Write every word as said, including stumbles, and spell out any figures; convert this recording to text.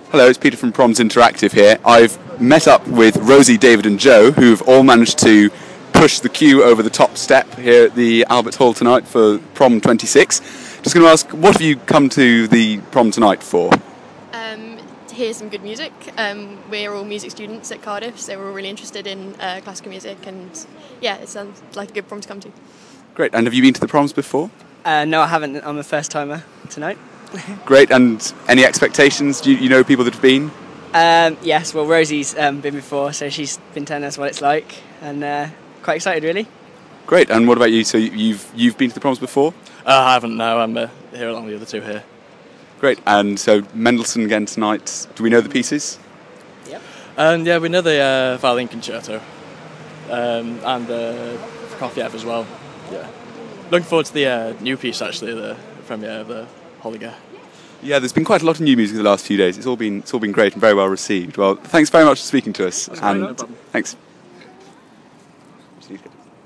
Hello, it's Peter from Proms Interactive here. I've met up with Rosie, David and Joe, who've all managed to push the queue over the top step here at the Albert Hall tonight for Prom twenty-six. Just going to ask, what have you come to the prom tonight for? Um, to hear some good music. Um, we're all music students at Cardiff, so we're all really interested in uh, classical music, and yeah, it sounds like a good prom to come to. Great, and have you been to the proms before? Uh, no, I haven't. I'm a first timer tonight. Great, and any expectations? Do you, you know people that have been? Um, yes, well, Rosie's um, been before, so she's been telling us what it's like, and uh, quite excited, really. Great, and what about you? So you've you've been to the proms before? Uh, I haven't, no. I'm uh, here along with the other two here. Great, and so Mendelssohn again tonight. Do we know the pieces? Yep. Um, yeah, we know the uh, violin concerto um, and the Prokofiev as well. Yeah. Looking forward to the uh, new piece, actually, the premiere of the Holliger. Yeah, there's been quite a lot of new music the last few days. It's all been it's all been great and very well received. Well, thanks very much for speaking to us. That's and great, no problem. Thanks.